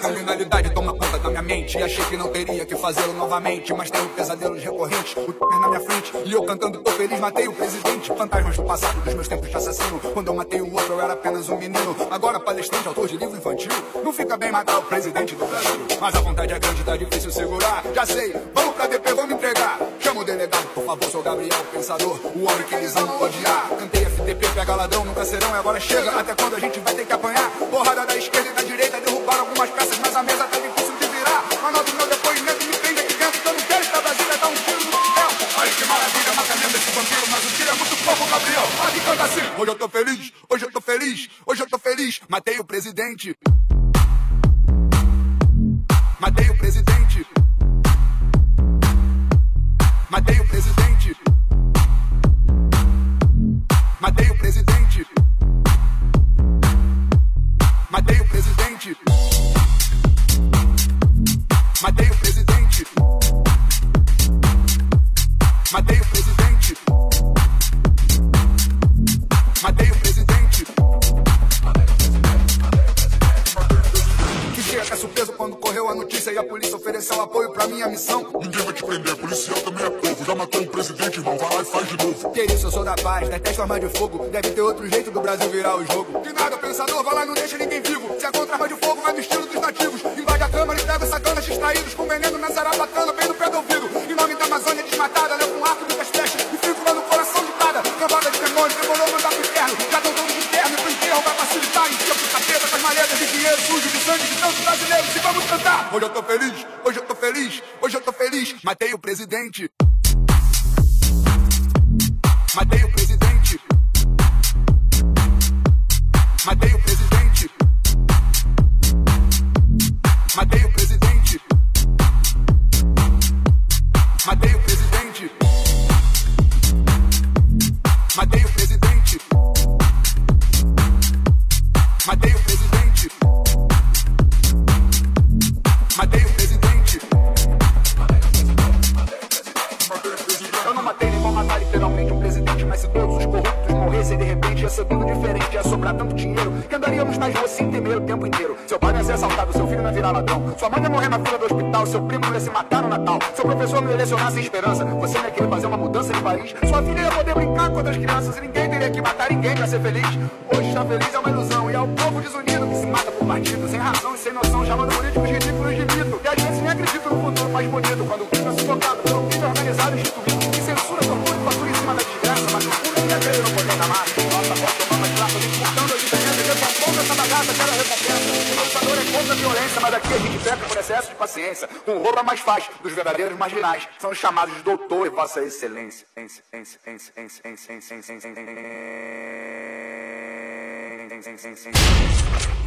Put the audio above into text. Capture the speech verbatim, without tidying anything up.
criminalidade toma conta da minha mente. E achei que não teria que fazê-lo novamente, mas tenho pesadelos recorrentes, o t*** na minha frente. E eu cantando tô feliz, matei o presidente. Fantasmas do passado, dos meus tempos de assassino. Quando eu matei o outro eu era apenas um menino. Agora palestrante, autor de livro infantil. Não fica bem matar o presidente do Brasil, mas a vontade é grande, tá difícil segurar. Já sei, vamos pra D P, vou me entregar. Chama o delegado, por favor, sou Gabriel Pensador, o homem que eles amam odiar. Cantei F D P, pega ladrão, nunca serão, e agora chega. Até quando a gente vai ter que apanhar? Porrada da esquerda e da direita, derrubaram algumas peças, mas a mesa tá difícil de virar. Anota o meu depoimento, me prende aqui dentro, que eu não quero estar Brasília, dar um tiro no céu. Olha que maravilha, mata mesmo esse vampiro, mas o tiro é muito pouco, Gabriel. Pode cantar assim. Hoje eu tô feliz, hoje eu tô feliz, hoje eu tô feliz. Matei o presidente. Matei o presidente. Matei o presidente. Matei o presidente. Matei o presidente. Matei o presidente. Matei o presidente. Matei o presidente. Fiquei até surpreso quando correu a notícia e a polícia ofereceu apoio pra minha missão. Ninguém vai te prender, policial também é povo. Já matou o presidente, irmão, vai lá e faz de novo. Que isso, eu sou da paz, detesto arma de fogo. Deve ter outro jeito do Brasil virar o jogo. De nada, pensador, vai lá e não deixa ninguém vivo. Se é contra arma de fogo, vai no estilo dos nativos. Invade a câmara e pega sacanas distraídos, com veneno na zarabatana, bem no pé do ouvido. Em nome da Amazônia desmatada, levo um arco, muitas flechas e fico lá no coração de cada. Cambada de demônios, demorou mandar pro inferno. Já estão todos de terno e pro enterro vai facilitar. Enfia pro capeta com as malhetas de dinheiro sujo de sangue de tantos brasileiros. E vamos cantar. Hoje eu tô feliz, hoje eu tô feliz, hoje eu tô feliz. Matei o presidente. Matei o presidente. Matei o presidente. Matei o presidente. Matei o presidente. Matei o presidente. Matei o presidente. Matei o presidente. Eu não matei nem vou matar literalmente um presidente, mas se todos os corruptos morressem de repente ia ser tudo diferente, ia sobrar tanto dinheiro que andaríamos nas ruas sem temer o tempo inteiro. Seu pai não ia ser assaltado, seu filho não ia virar ladrão, sua mãe ia morrer na fila do hospital, seu primo não ia se matar no Natal, seu professor não ia lecionar sem esperança, você não ia querer fazer uma mudança de país, sua filha ia poder brincar com outras crianças e ninguém teria que matar ninguém pra ser feliz. Hoje estar feliz é uma ilusão e é o povo desunido que se mata por partido, sem razão e sem noção, chamando políticos ridículos de mito, e às vezes nem acredito no futuro mais bonito, quando o crime é sufocado pelo crime organizado e instituído, que censura, tortura e fatura em cima da desgraça, mas no fundo ninguém acredita no poder da massa. Nossa voz tomando as praças, disputando a diferença, que essa ponta, essa bagaça, quero recompensa. O pensador é contra a violência, mas aqui a gente peca por excesso de paciência. Com o roubo é mais fácil, dos verdadeiros marginais, são os chamados de doutor e vossa excelência. Ência,